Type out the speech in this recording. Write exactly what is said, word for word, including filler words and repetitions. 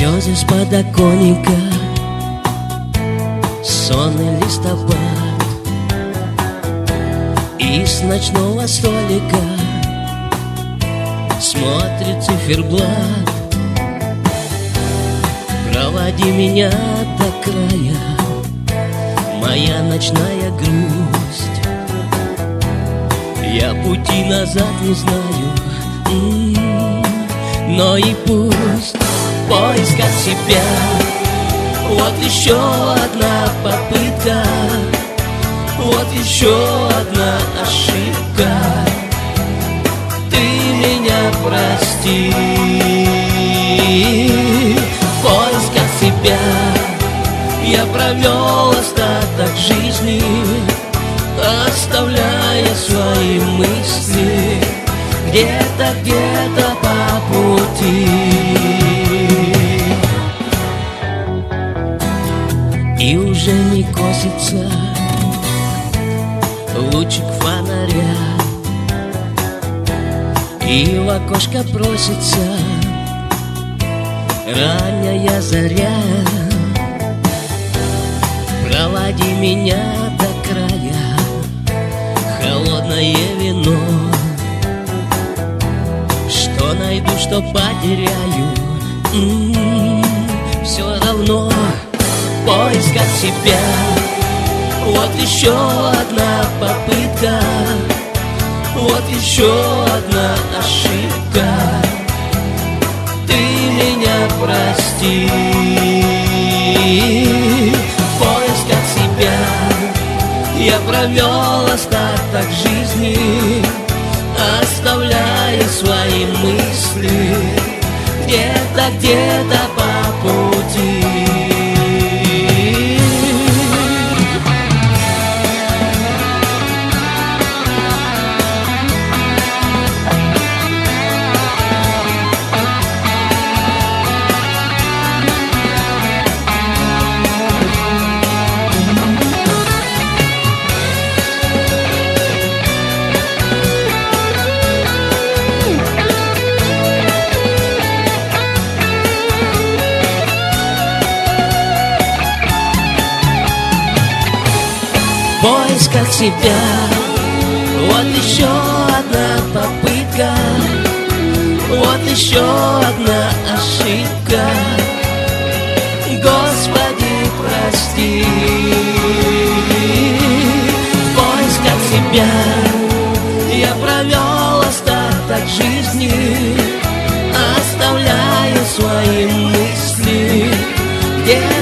Слезы с подоконника, сонный листопад, и с ночного столика смотрит циферблат. Проводи меня до края, моя ночная грусть. Я пути назад не знаю, м-м, но и пусть. Поискать себя, вот еще одна попытка, вот еще одна ошибка. Ты меня прости. Поискать себя, я провел остаток жизни, оставляя свои мысли где-то, где-то по пути. И уже не косится лучик фонаря, и в окошко просится ранняя заря. Проводи меня до края, холодное вино. Что найду, что потеряю, м-м, все равно. Поискать себя, вот еще одна попытка, вот еще одна ошибка. Ты меня прости. Поискать себя, я провел остаток жизни, оставляя свои мысли где-то, где-то по пути. Поискать себя, вот еще одна попытка, вот еще одна ошибка. Господи, прости. Поискать себя, я провел остаток жизни, оставляя свои мысли где